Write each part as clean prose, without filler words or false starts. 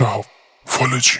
شهاب فالجی.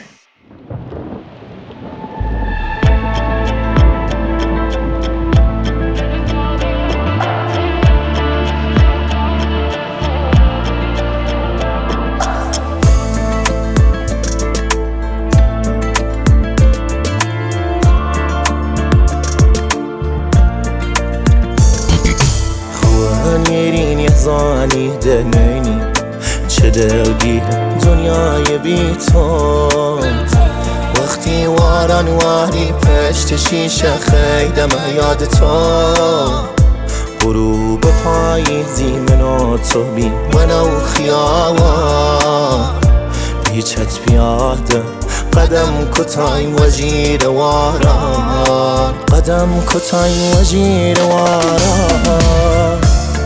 زانی دنینی چه دردی دنیای بی تو وقتی واران واری پشت شیشه خیدم یاد تو غروب پاییزی منو تو بی منو خیابان بیچت پیاده قدم کتای وزیر واران قدم کتای وزیر واران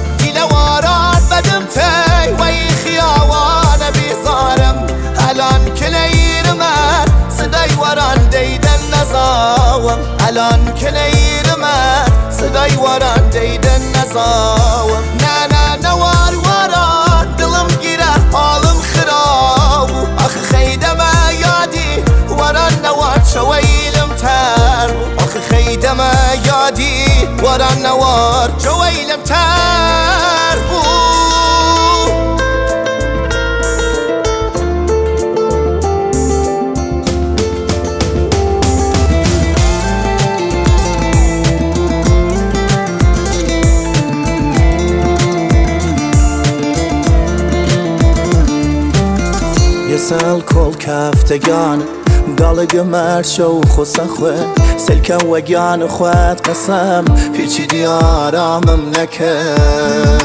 بدم تي وي خياوان بيصارم الان كلير من صداي وران ديدن نزاوم الان كلير من صداي وران ديدن نزاوم نانا نوار وران دلم گيره حالم خراب اخ خيدم يادي وران نوار شويلم تر اخ خيدم يادي وران نوار شويلم تر يسال كل كافتگان قالق مرشو خسخوه سلكا وقيان خوات قسم هيچي ديارامم نكر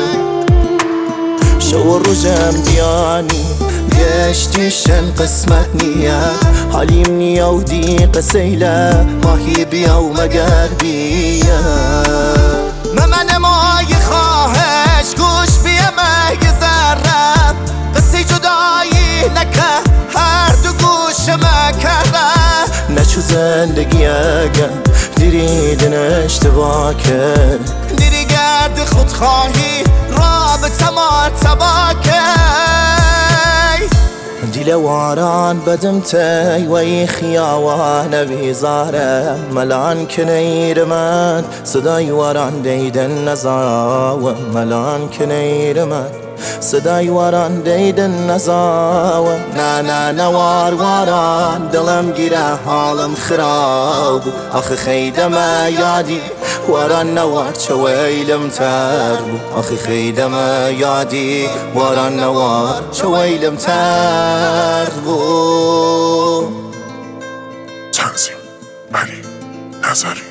شو الرجم دياني بيشتيشن قسمت نية حاليم نية ودي قسيلة ماهي بيا ومقربية من ما يخواهش گوش بيا ما يزرب قصي جدايي نكه هر دو گوش ما كره نشو زندگی اگم دیریدن اشتباه کرد دیری گرد خودخواهی رابطه ما تباه دیل واران بدم تی وی خیاوان بیزارم ملان کنیر من صدای واران دیدن نزاوم ملان کنیر من صدای واران دیدن نزاوم نه نوار واران دلم گیره حالم خراب آخه خیدم یادی واران نوار چویلم تر آخه خیدم یادی واران نوار چویلم تر تنظیم علی نظری.